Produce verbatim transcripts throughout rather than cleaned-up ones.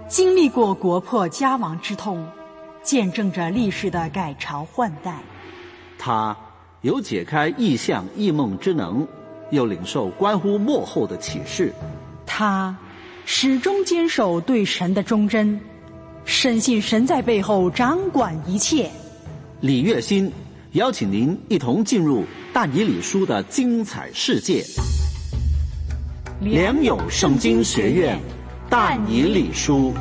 经历过国破家亡之痛，见证着历史的改朝换代。 他有解开异象异梦之能，又领受关乎末后的启示。 他始终坚守对神的忠贞，深信神在背后掌管一切。 李月新邀请您一同进入但以理书的精彩世界。良友圣经学院但以理书。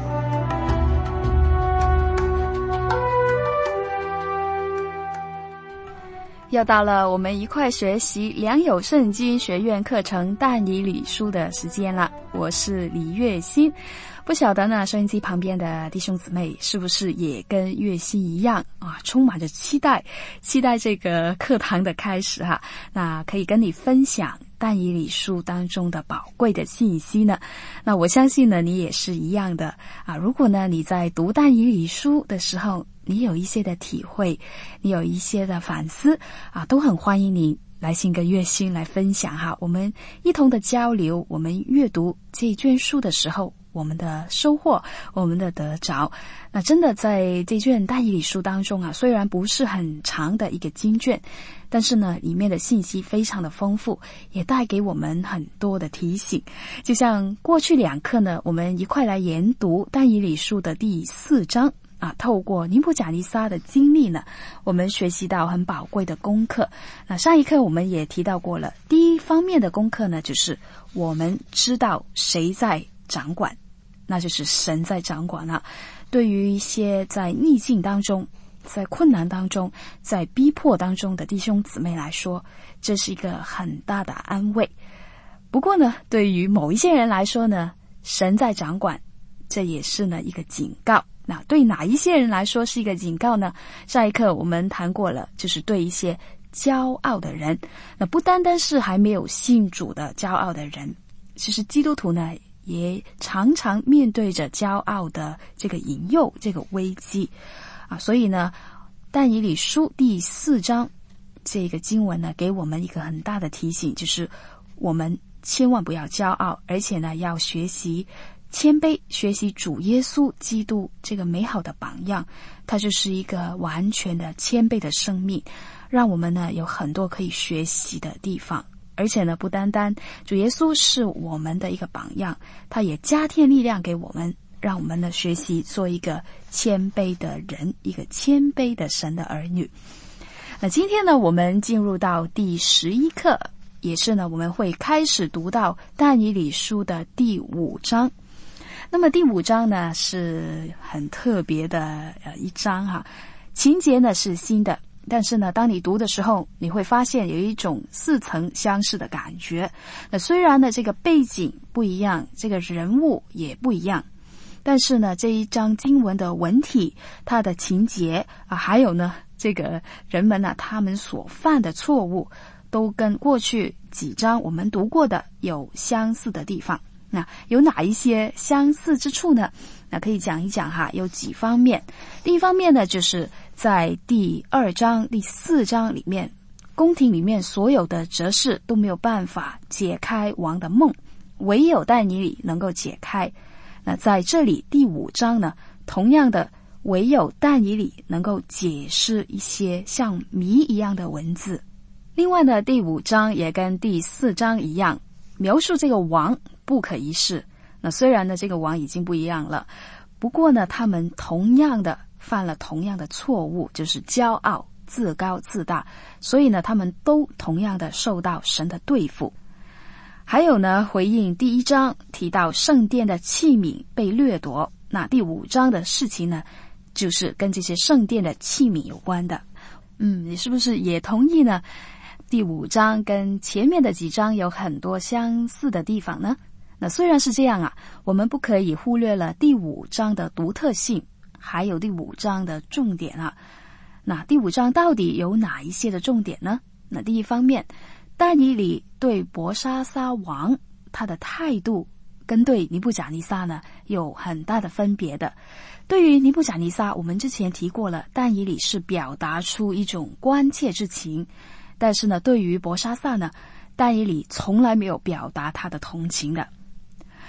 又到了我们一块学习良友圣经学院课程但以理书的时间了，我是李月心。不晓得呢，收音机旁边的弟兄姊妹是不是也跟月心一样啊，充满着期待，期待这个课堂的开始哈。那可以跟你分享但以理书当中的宝贵的信息呢。那我相信呢，你也是一样的啊。如果呢你在读但以理书的时候，你有一些的体会，你有一些的反思啊，都很欢迎你来信跟月心来分享哈。我们一同的交流，我们阅读这一卷书的时候，我们的收获，我们的得着。那真的在这卷但以理书当中啊，虽然不是很长的一个经卷，但是呢里面的信息非常的丰富，也带给我们很多的提醒。就像过去两课呢，我们一块来研读但以理书的第四章啊，透过尼布甲尼撒的经历呢，我们学习到很宝贵的功课。那上一课我们也提到过了，第一方面的功课呢，就是我们知道谁在掌管，那就是神在掌管啊。对于一些在逆境当中，在困难当中，在逼迫当中的弟兄姊妹来说，这是一个很大的安慰。不过呢，对于某一些人来说呢，神在掌管，这也是呢一个警告。那对哪一些人来说是一个警告呢？上一课我们谈过了，就是对一些骄傲的人。那不单单是还没有信主的骄傲的人，其实基督徒呢也常常面对着骄傲的这个引诱，这个危机啊。所以呢，但以理书第四章这个经文呢，给我们一个很大的提醒，就是我们千万不要骄傲，而且呢要学习谦卑，学习主耶稣基督这个美好的榜样，它就是一个完全的谦卑的生命，让我们呢有很多可以学习的地方。而且呢，不单单主耶稣是我们的一个榜样，他也加添力量给我们，让我们呢学习做一个谦卑的人，一个谦卑的神的儿女。那今天呢，我们进入到第十一课，也是呢我们会开始读到但以理书的第五章。那么第五章呢是很特别的呃一章哈，情节呢是新的，但是呢当你读的时候，你会发现有一种似曾相识的感觉。那虽然呢这个背景不一样，这个人物也不一样，但是呢这一章经文的文体，它的情节啊，还有呢这个人们呢他们所犯的错误，都跟过去几章我们读过的有相似的地方。那有哪一些相似之处呢？那可以讲一讲哈，有几方面。第一方面呢，就是在第二章、第四章里面，宫廷里面所有的哲士都没有办法解开王的梦，唯有但以理能够解开。那在这里第五章呢，同样的，唯有但以理能够解释一些像谜一样的文字。另外呢，第五章也跟第四章一样，描述这个王不可一世。那虽然呢这个王已经不一样了，不过呢他们同样的犯了同样的错误，就是骄傲、自高自大，所以呢他们都同样的受到神的对付。还有呢，回应第一章提到圣殿的器皿被掠夺，那第五章的事情呢就是跟这些圣殿的器皿有关的。嗯，你是不是也同意呢？第五章跟前面的几章有很多相似的地方呢。那虽然是这样啊，我们不可以忽略了第五章的独特性，还有第五章的重点啊。那第五章到底有哪一些的重点呢？那第一方面，但以理对伯沙撒王他的态度跟对尼布甲尼撒呢有很大的分别的。对于尼布甲尼撒，我们之前提过了，但以理是表达出一种关切之情，但是呢对于伯沙撒呢，但以理从来没有表达他的同情的。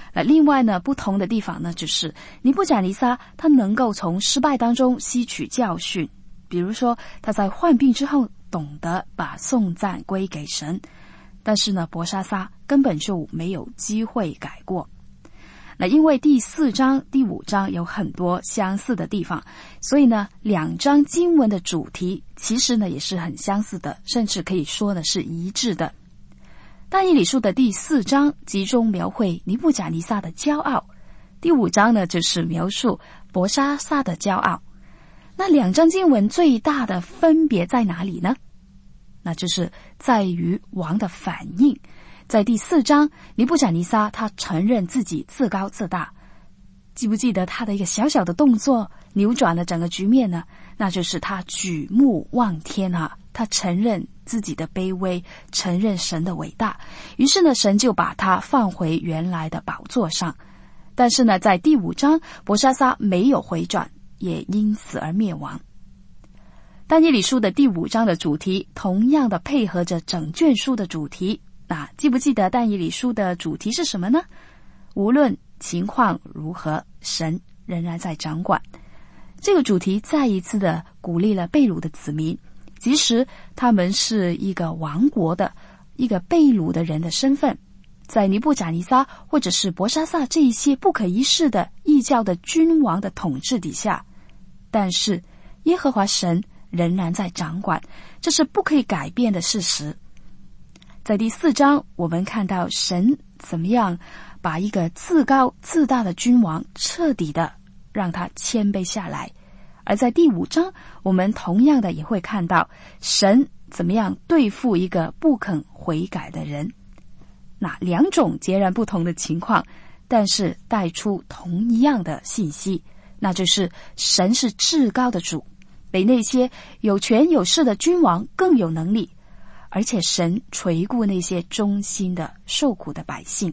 那另外呢，不同的地方呢，就是尼布甲尼撒他能够从失败当中吸取教训，比如说他在患病之后懂得把颂赞归给神，但是呢，伯沙撒根本就没有机会改过。那因为第四章、第五章有很多相似的地方，所以呢，两章经文的主题其实呢也是很相似的，甚至可以说呢是一致的。但以理书的第四章集中描绘尼布甲尼撒的骄傲，第五章呢就是描述伯沙撒的骄傲。那两章经文最大的分别在哪里呢？那就是在于王的反应。在第四章，尼布甲尼撒他承认自己自高自大，记不记得他的一个小小的动作扭转了整个局面呢？那就是他举目望天啊，他承认自己的卑微，承认神的伟大，于是呢，神就把他放回原来的宝座上。但是呢，在第五章，伯沙撒没有回转，也因此而灭亡。但以理书的第五章的主题同样的配合着整卷书的主题。那记不记得但以理书的主题是什么呢？无论情况如何，神仍然在掌管。这个主题再一次的鼓励了被掳的子民，即使他们是一个亡国的一个被掳的人的身份，在尼布甲尼撒或者是伯沙撒这一些不可一世的异教的君王的统治底下，但是耶和华神仍然在掌管，这是不可以改变的事实。在第四章，我们看到神怎么样把一个自高自大的君王彻底的让他谦卑下来。而在第五章，我们同样的也会看到神怎么样对付一个不肯悔改的人。那两种截然不同的情况，但是带出同一样的信息，那就是神是至高的主，比那些有权有势的君王更有能力，而且神垂顾那些忠心的受苦的百姓。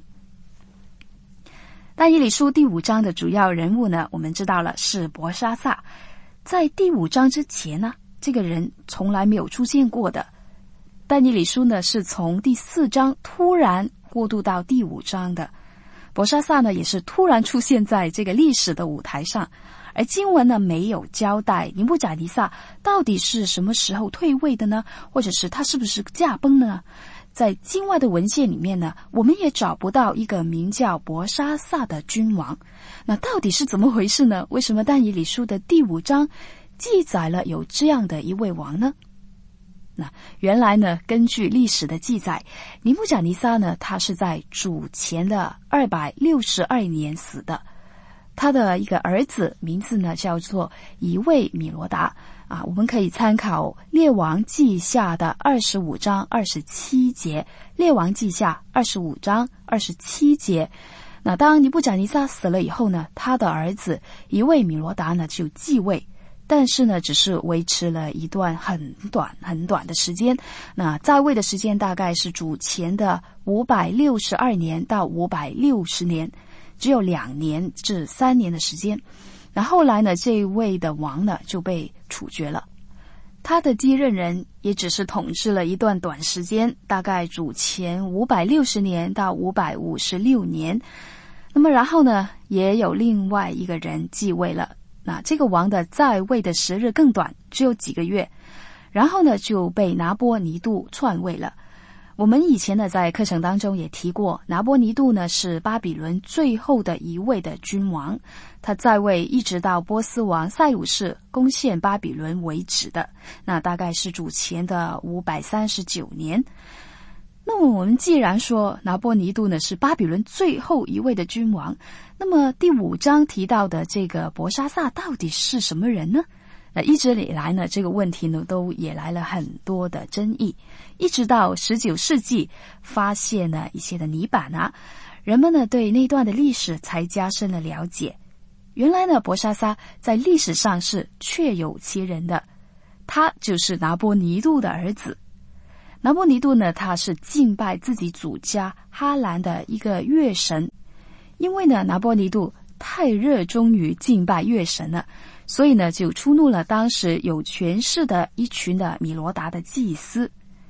但以理书第五章的主要人物呢，我们知道了是伯沙撒。在第五章之前呢，这个人从来没有出现过的。但以理书呢是从第四章突然过渡到第五章的。伯沙撒呢也是突然出现在这个历史的舞台上，而经文呢没有交代尼布甲尼撒到底是什么时候退位的呢，或者是他是不是驾崩呢？在经外的文献里面呢，我们也找不到一个名叫伯沙撒的君王。那到底是怎么回事呢？为什么但以理书的第五章记载了有这样的一位王呢？那原来呢，根据历史的记载，尼布甲尼撒呢，他是在主前的二百六十二年死的。他的一个儿子名字呢叫做以卫米罗达啊，我们可以参考列王记下的二十五章二十七节，列王记下二十五章二十七节。那当尼布甲尼撒死了以后呢，他的儿子以卫米罗达呢就继位，但是呢只是维持了一段很短很短的时间。那在位的时间大概是主前的五百六十二年到五百六十年，只有两年至三年的时间。那后来呢，这位的王呢就被处决了，他的继任人也只是统治了一段短时间，大概主前五百六十年到五百五十六年。那么然后呢，也有另外一个人继位了，那这个王的在位的时日更短，只有几个月，然后呢就被拿波尼度篡位了。我们以前呢在课程当中也提过，拿波尼度呢是巴比伦最后的一位的君王，他在位一直到波斯王塞鲁士攻陷巴比伦为止的，那大概是主前的五百三十九年。那么我们既然说拿波尼度呢是巴比伦最后一位的君王，那么第五章提到的这个伯沙撒到底是什么人呢？那一直以来呢，这个问题呢都引来了很多的争议，一直到十九世纪发现了一些的泥板啊，人们呢对那段的历史才加深了了解。原来呢，伯沙撒在历史上是确有其人的，他就是拿波尼度的儿子。拿波尼度呢，他是敬拜自己祖家哈兰的一个月神，因为呢拿波尼度太热衷于敬拜月神了，所以呢，就触怒了当时有权势的一群的米罗达的祭司。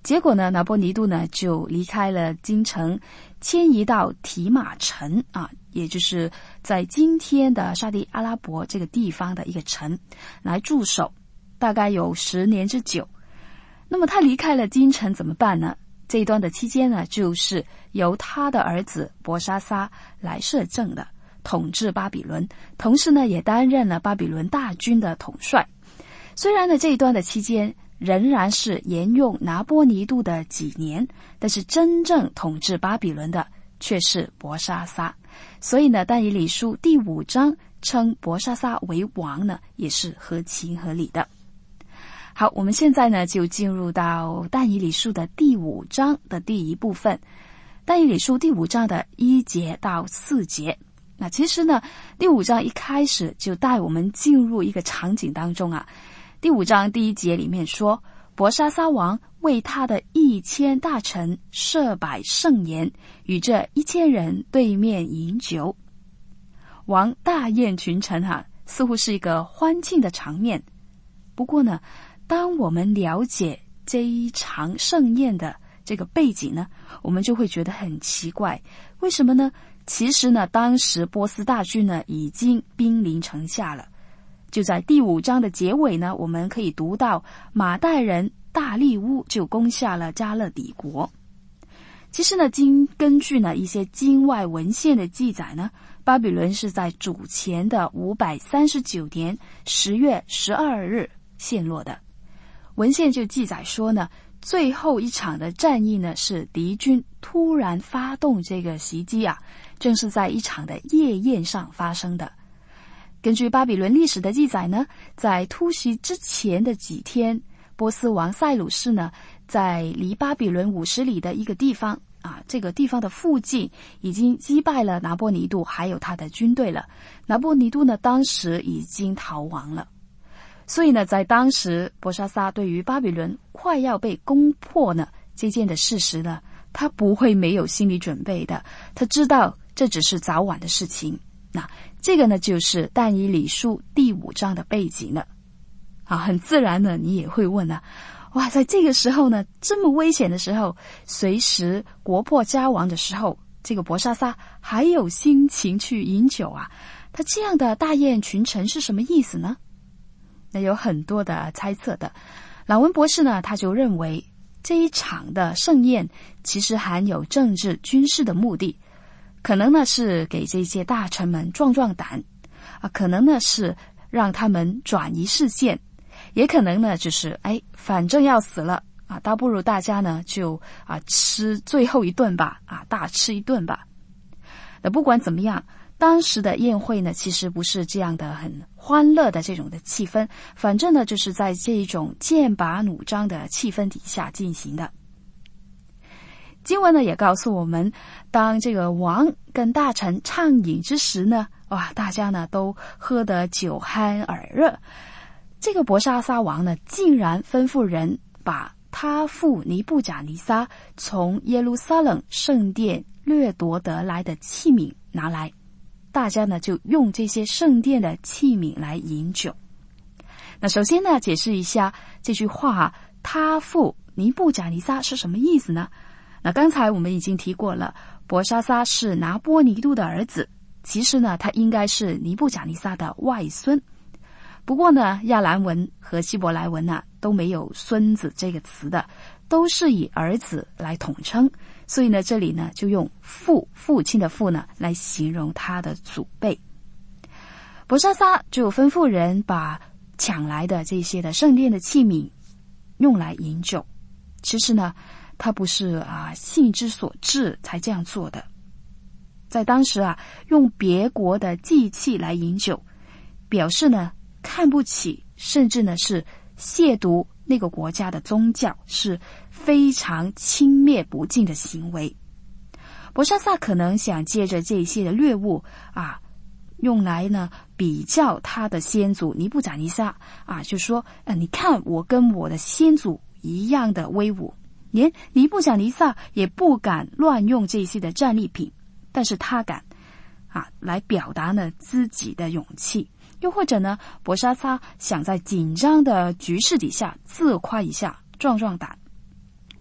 结果呢，拿波尼度呢就离开了京城，迁移到提马城啊，也就是在今天的沙地阿拉伯这个地方的一个城来驻守，大概有十年之久。那么他离开了京城怎么办呢？这一段的期间呢，就是由他的儿子伯沙撒来摄政的，统治巴比伦，同时呢也担任了巴比伦大军的统帅。虽然呢这一段的期间仍然是沿用拿波尼度的几年，但是真正统治巴比伦的却是伯沙撒。所以呢，但以理书第五章称伯沙撒为王呢，也是合情合理的。好，我们现在呢就进入到但以理书的第五章的第一部分。但以理书第五章的一节到四节。那其实呢，第五章一开始就带我们进入一个场景当中啊。第五章第一节里面说，伯沙撒王为他的一千大臣设摆盛筵，与这一千人对面饮酒。王大宴群臣哈、啊，似乎是一个欢庆的场面。不过呢，当我们了解这一场盛宴的这个背景呢，我们就会觉得很奇怪。为什么呢？其实呢，当时波斯大军呢已经兵临城下了。就在第五章的结尾呢，我们可以读到马代人大利乌就攻下了加勒底国。其实呢，经根据呢一些经外文献的记载呢，巴比伦是在主前的五百三十九年十月十二日陷落的。文献就记载说呢，最后一场的战役呢是敌军突然发动这个袭击啊，正是在一场的夜宴上发生的。根据巴比伦历史的记载呢，在突袭之前的几天，波斯王塞鲁士呢，在离巴比伦五十里的一个地方啊，这个地方的附近已经击败了拿波尼度还有他的军队了。拿波尼度呢，当时已经逃亡了。所以呢，在当时伯沙撒对于巴比伦快要被攻破呢这件的事实呢，他不会没有心理准备的，他知道这只是早晚的事情。那这个呢，就是但以理书第五章的背景了。啊，很自然呢，你也会问啊，哇，在这个时候呢，这么危险的时候，随时国破家亡的时候，这个伯沙撒还有心情去饮酒啊？他这样的大宴群臣是什么意思呢？那有很多的猜测的。朗文博士呢，他就认为这一场的盛宴其实含有政治军事的目的。可能呢是给这些大臣们壮壮胆啊，可能呢是让他们转移视线，也可能呢就是哎，反正要死了啊，倒不如大家呢就啊吃最后一顿吧，啊大吃一顿吧。那不管怎么样，当时的宴会呢其实不是这样的很欢乐的这种的气氛，反正呢就是在这种剑拔弩张的气氛底下进行的。经文呢也告诉我们，当这个王跟大臣畅饮之时呢，哇，大家呢都喝得酒酣耳热。这个伯沙撒王呢，竟然吩咐人把他父尼布甲尼撒从耶路撒冷圣殿掠夺得来的器皿拿来，大家呢就用这些圣殿的器皿来饮酒。那首先呢，解释一下这句话啊，他父尼布甲尼撒是什么意思呢？那刚才我们已经提过了，伯沙撒是拿波尼度的儿子，其实呢他应该是尼布甲尼撒的外孙。不过呢，亚兰文和希伯来文啊都没有孙子这个词的，都是以儿子来统称，所以呢这里呢就用父，父亲的父呢来形容他的祖辈。伯沙撒就吩咐人把抢来的这些的圣殿的器皿用来饮酒。其实呢他不是啊兴之所至才这样做的。在当时啊，用别国的祭器来饮酒，表示呢看不起，甚至呢是亵渎那个国家的宗教，是非常轻蔑不敬的行为。伯沙撒可能想借着这些的掠物啊，用来呢比较他的先祖尼布甲尼撒啊，就说呃，你看我跟我的先祖一样的威武，连尼布甲尼撒也不敢乱用这些的战利品，但是他敢啊，来表达呢自己的勇气。又或者呢，伯沙撒想在紧张的局势底下自夸一下，壮壮胆。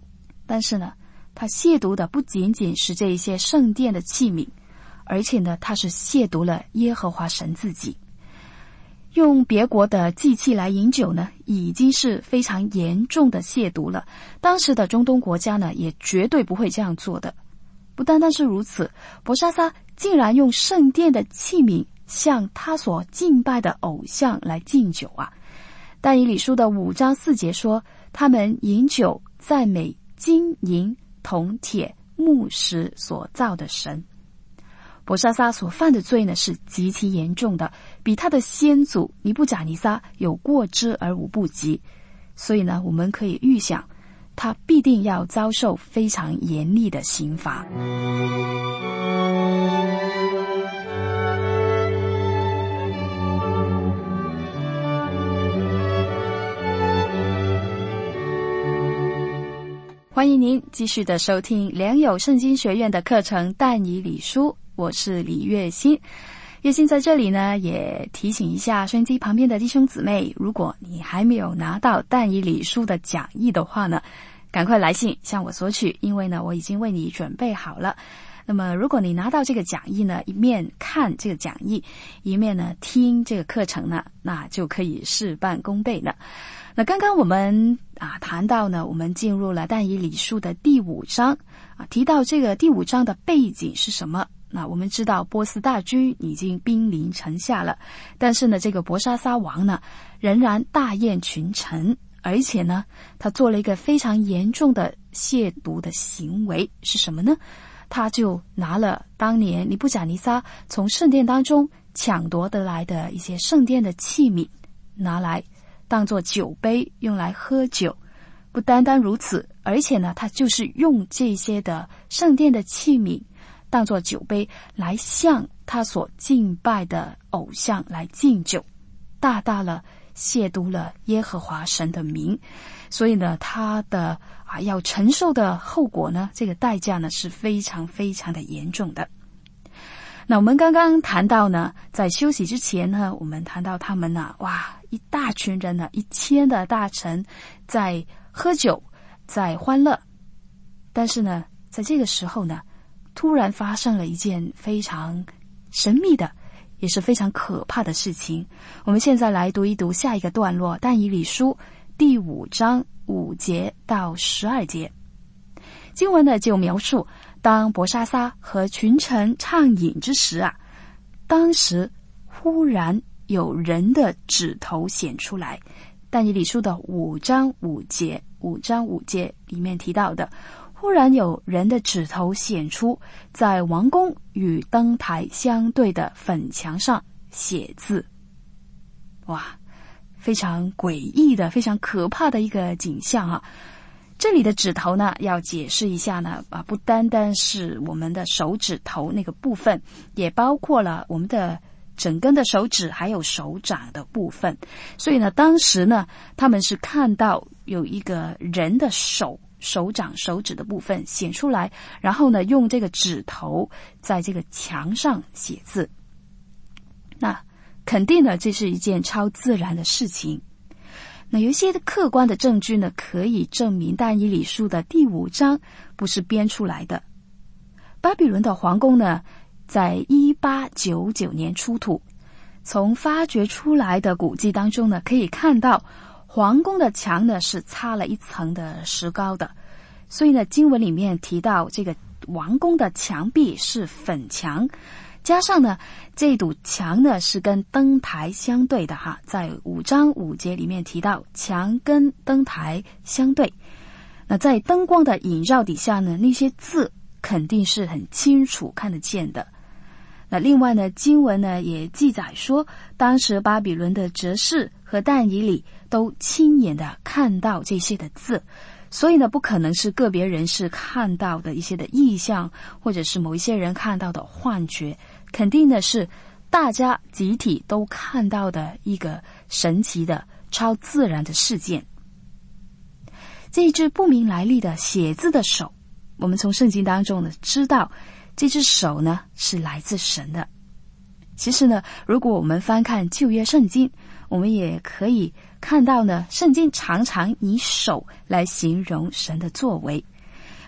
但是呢，他亵渎的不仅仅是这一些圣殿的器皿，而且呢，他是亵渎了耶和华神自己。用别国的祭器来饮酒呢，已经是非常严重的亵渎了。当时的中东国家呢，也绝对不会这样做的。不单单是如此，伯沙撒竟然用圣殿的器皿向他所敬拜的偶像来敬酒啊！但以理书的五章四节说，他们饮酒赞美金银铜铁木石所造的神。伯沙撒所犯的罪呢，是极其严重的，比他的先祖尼布甲尼撒有过之而无不及。所以呢，我们可以预想，他必定要遭受非常严厉的刑罚。欢迎您继续的收听良友圣经学院的课程但以理书，我是李月欣。月欣在这里呢，也提醒一下收音机旁边的弟兄姊妹，如果你还没有拿到但以理书的讲义的话呢，赶快来信向我索取，因为呢，我已经为你准备好了。那么如果你拿到这个讲义呢，一面看这个讲义，一面呢听这个课程呢，那就可以事半功倍了。那刚刚我们啊谈到呢，我们进入了但以理书的第五章啊，提到这个第五章的背景是什么？那我们知道波斯大军已经兵临城下了，但是呢，这个伯沙撒王呢，仍然大宴群臣，而且呢，他做了一个非常严重的亵渎的行为，是什么呢？他就拿了当年尼布甲尼撒从圣殿当中抢夺得来的一些圣殿的器皿，拿来当作酒杯用来喝酒。不单单如此，而且呢，他就是用这些的圣殿的器皿当作酒杯来向他所敬拜的偶像来敬酒，大大了亵渎了耶和华神的名。所以呢，他的啊要承受的后果呢，这个代价呢是非常非常的严重的。那我们刚刚谈到呢，在休息之前呢，我们谈到他们呢，哇，一大群人呢，一千的大臣在喝酒，在欢乐。但是呢，在这个时候呢，突然发生了一件非常神秘的也是非常可怕的事情。我们现在来读一读下一个段落，但以理书第五章五节到十二节。经文呢就描述，当伯沙撒和群臣畅饮之时啊，当时忽然有人的指头显出来。但以理书的五章五节，五章五节里面提到的，忽然有人的指头显出，在王宫与灯台相对的粉墙上写字。哇，非常诡异的，非常可怕的一个景象啊！这里的指头呢，要解释一下呢，啊，不单单是我们的手指头那个部分，也包括了我们的整根的手指，还有手掌的部分。所以呢，当时呢，他们是看到有一个人的手。手掌手指的部分显出来，然后呢用这个指头在这个墙上写字。那肯定呢这是一件超自然的事情。那有一些客观的证据呢，可以证明但以理书的第五章不是编出来的。巴比伦的皇宫呢，在一八九九年出土，从发掘出来的古迹当中呢，可以看到皇宫的墙呢是擦了一层的石膏的，所以呢经文里面提到这个王宫的墙壁是粉墙，加上呢这堵墙呢是跟灯台相对的哈，在五章五节里面提到墙跟灯台相对。那在灯光的映照底下呢，那些字肯定是很清楚看得见的。那另外呢，经文呢也记载说，当时巴比伦的哲士和但以理都亲眼的看到这些的字，所以呢不可能是个别人士看到的一些的异象，或者是某一些人看到的幻觉，肯定的是大家集体都看到的一个神奇的超自然的事件。这一只不明来历的写字的手，我们从圣经当中呢知道这只手呢是来自神的。其实呢，如果我们翻看旧约圣经，我们也可以看到呢，圣经常常以手来形容神的作为。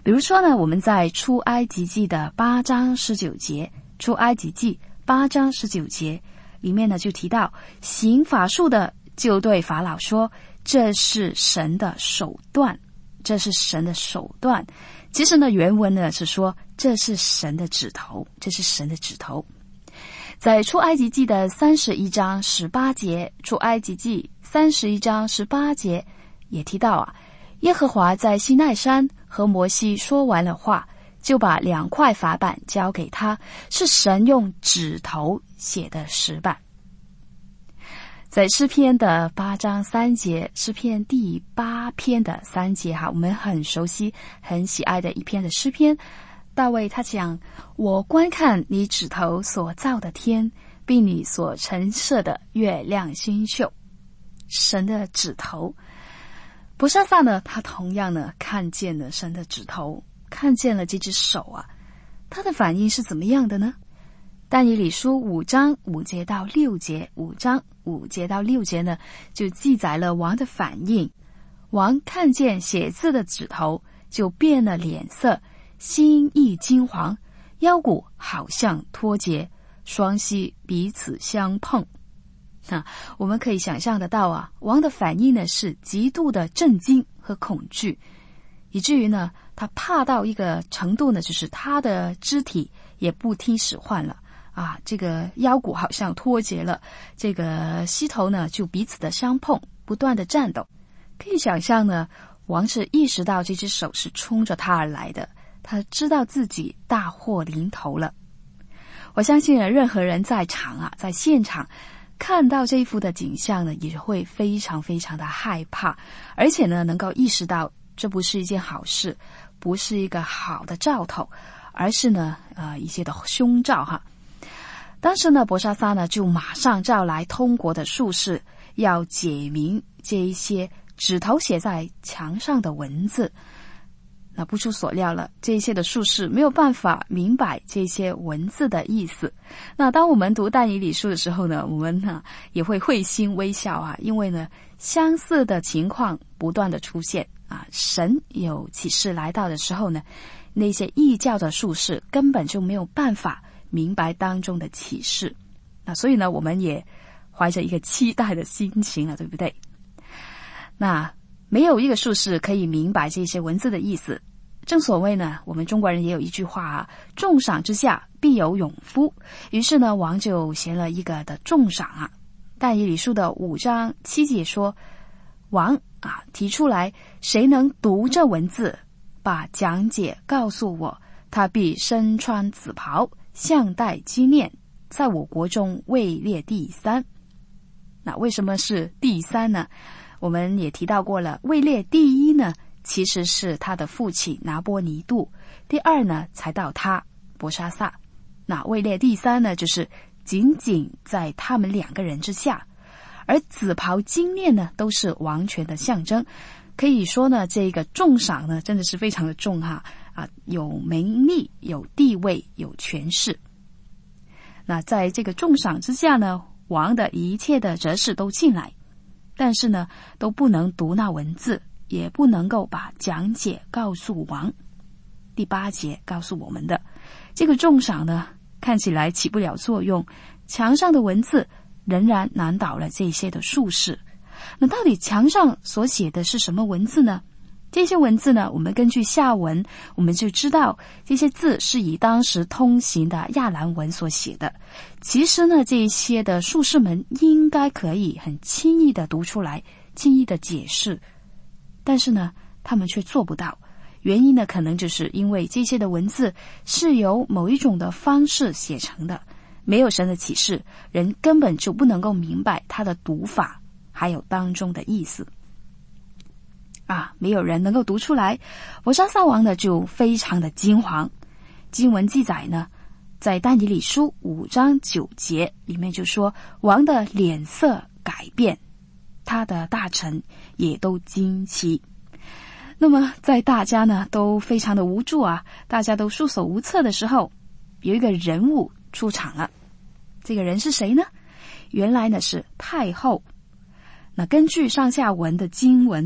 比如说呢，我们在出埃及记的八章十九节，出埃及记八章十九节里面呢就提到，行法术的就对法老说，这是神的手段，这是神的手段。其实呢，原文呢是说，这是神的指头，这是神的指头。在出埃及记的三十一章十八节，出埃及记三十一章十八节也提到啊，耶和华在西奈山和摩西说完了话，就把两块法板交给他，是神用指头写的石板。在诗篇的八章三节，诗篇第八篇的三节哈，我们很熟悉很喜爱的一篇的诗篇。大卫他讲，我观看你指头所造的天，并你所陈设的月亮星宿。神的指头，伯沙撒呢，他同样呢看见了神的指头，看见了这只手啊，他的反应是怎么样的呢？但以理书五章五节到六节，五章五节到六节呢，就记载了王的反应。王看见写字的指头，就变了脸色，心意惊惶，腰骨好像脱节，双膝彼此相碰。那我们可以想象得到啊，王的反应呢是极度的震惊和恐惧，以至于呢，他怕到一个程度呢，就是他的肢体也不听使唤了啊，这个腰骨好像脱节了，这个膝头呢就彼此的相碰，不断的颤抖。可以想象呢，王是意识到这只手是冲着他而来的，他知道自己大祸临头了。我相信任何人在场啊，在现场看到这一幅的景象呢，也会非常非常的害怕，而且呢，能够意识到这不是一件好事，不是一个好的兆头，而是呢，呃，一些的凶兆哈。当时呢，伯沙撒呢就马上召来通国的术士，要解明这一些指头写在墙上的文字。那不出所料了，这些的术士没有办法明白这些文字的意思。那当我们读但以理书的时候呢，我们呢也会会心微笑啊，因为呢相似的情况不断的出现啊。神有启示来到的时候呢，那些异教的术士根本就没有办法明白当中的启示。那所以呢，我们也怀着一个期待的心情了，对不对？那没有一个术士可以明白这些文字的意思。正所谓呢，我们中国人也有一句话啊，重赏之下必有勇夫。于是呢，王就写了一个的重赏啊。但以理书的五章七节说，王啊提出来，谁能读这文字，把讲解告诉我，他必身穿紫袍，项戴金链，在我国中位列第三。那为什么是第三呢？我们也提到过了，位列第一呢，其实是他的父亲拿波尼度，第二呢才到他伯沙撒。那位列第三呢，就是仅仅在他们两个人之下。而紫袍金链呢，都是王权的象征。可以说呢，这个重赏呢，真的是非常的重哈啊，有名利，有地位，有权势。那在这个重赏之下呢，王的一切的哲士都进来，但是呢，都不能读那文字，也不能够把讲解告诉王。第八节告诉我们的，这个重赏呢，看起来起不了作用，墙上的文字仍然难倒了这些的术士。那到底墙上所写的是什么文字呢？这些文字呢，我们根据下文，我们就知道这些字是以当时通行的亚兰文所写的。其实呢，这些的术士们应该可以很轻易的读出来，轻易的解释，但是呢，他们却做不到。原因呢，可能就是因为这些的文字是由某一种的方式写成的，没有神的启示，人根本就不能够明白它的读法，还有当中的意思。啊，没有人能够读出来，伯沙撒王呢就非常的惊惶。经文记载呢，在但以理书五章九节里面就说，王的脸色改变，他的大臣也都惊奇。那么在大家呢都非常的无助啊，大家都束手无策的时候，有一个人物出场了。这个人是谁呢？原来呢是太后。那根据上下文的经文啊，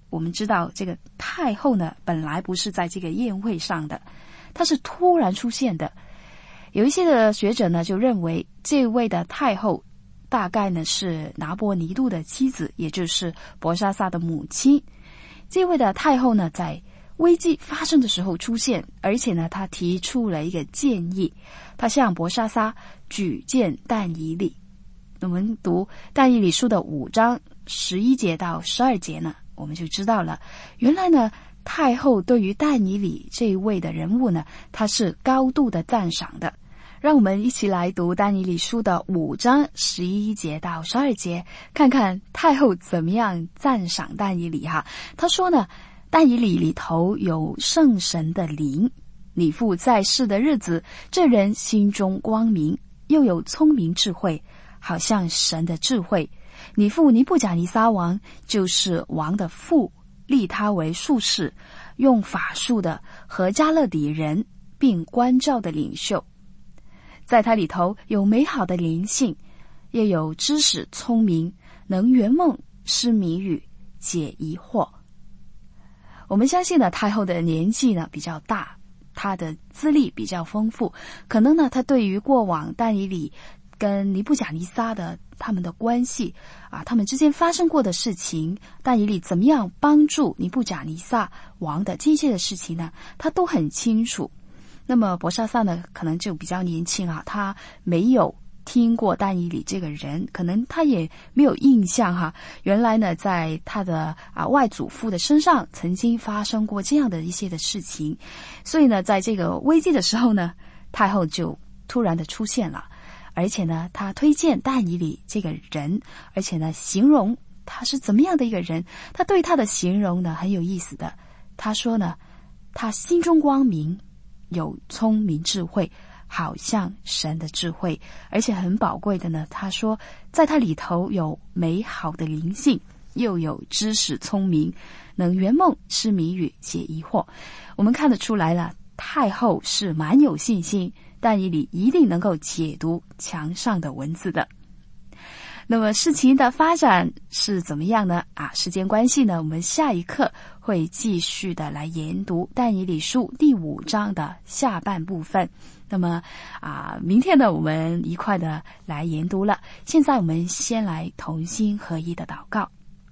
我们知道这个太后呢，本来不是在这个宴会上的，她是突然出现的。有一些的学者呢，就认为这位的太后大概呢是拿波尼度的妻子，也就是伯沙撒的母亲。这位的太后呢，在危机发生的时候出现，而且呢，她提出了一个建议，她向伯沙撒举荐但以理。我们读但以理书的五章十一节到十二节呢，我们就知道了，原来呢，太后对于但以理这一位的人物呢，她是高度的赞赏的。让我们一起来读但以理书的五章十一节到十二节，看看太后怎么样赞赏但以理哈。他说呢，但以理里头有圣神的灵，你父在世的日子，这人心中光明，又有聪明智慧，好像神的智慧。你父尼布甲尼撒王就是王的父，立他为术士，用法术的和加勒底人，并关照的领袖。在他里头有美好的灵性，也有知识聪明，能圆梦，施谜语，解疑惑。我们相信呢，太后的年纪呢比较大，她的资历比较丰富，可能呢，她对于过往但以理跟尼布甲尼撒的他们的关系啊，他们之间发生过的事情，但以理怎么样帮助尼布甲尼撒王的这些的事情呢，他都很清楚。那么伯沙撒呢，可能就比较年轻啊，他没有听过但以理这个人，可能他也没有印象哈。原来呢，在他的啊外祖父的身上曾经发生过这样的一些的事情，所以呢，在这个危机的时候呢，太后就突然的出现了，而且呢，他推荐但以理这个人，而且呢，形容他是怎么样的一个人。他对他的形容呢很有意思的，他说呢，他心中光明，有聪明智慧，好像神的智慧，而且很宝贵的呢，他说在他里头有美好的灵性，又有知识聪明，能圆梦，施谜语，解疑惑。我们看得出来了，太后是蛮有信心，但以理一定能够解读墙上的文字的。那么事情的发展是怎么样呢？啊，时间关系呢，我们下一课会继续的来研读但以理书第五章的下半部分。那么啊，明天呢，我们一块的来研读了。现在我们先来同心合一的祷告。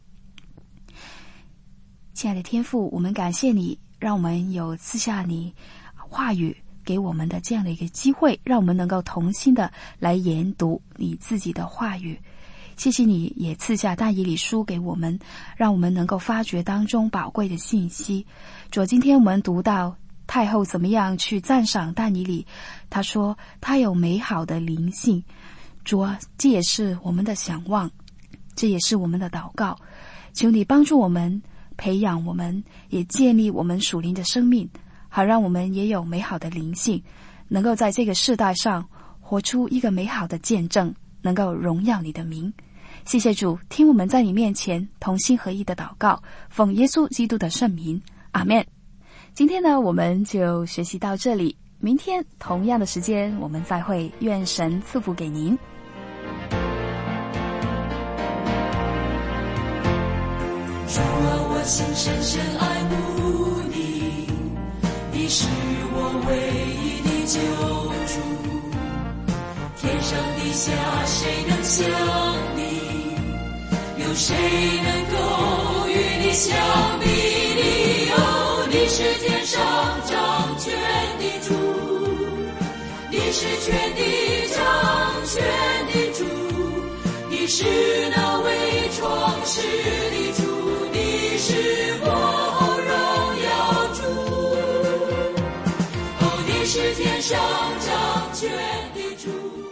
亲爱的天父，我们感谢你，让我们有赐下你话语给我们的这样的一个机会，让我们能够同心的来研读你自己的话语。谢谢你也赐下但以理书给我们，让我们能够发掘当中宝贵的信息。主，今天我们读到太后怎么样去赞赏但以理，他说他有美好的灵性。主啊，这也是我们的想望，这也是我们的祷告。求你帮助我们，培养我们，也建立我们属灵的生命，好让我们也有美好的灵性，能够在这个世代上活出一个美好的见证，能够荣耀你的名。谢谢主，听我们在你面前同心合意的祷告，奉耶稣基督的圣名，阿们。今天呢，我们就学习到这里，明天同样的时间我们再会，愿神赐福给您。 主啊，我心深深爱慕你，你是我唯一的救主，天上地下谁能像你，有谁能够与你相比拟？哦，你是天上掌权的主，你是全地掌权的主，你是那为创世的主，你是我荣耀主。哦，你是天上掌权的主。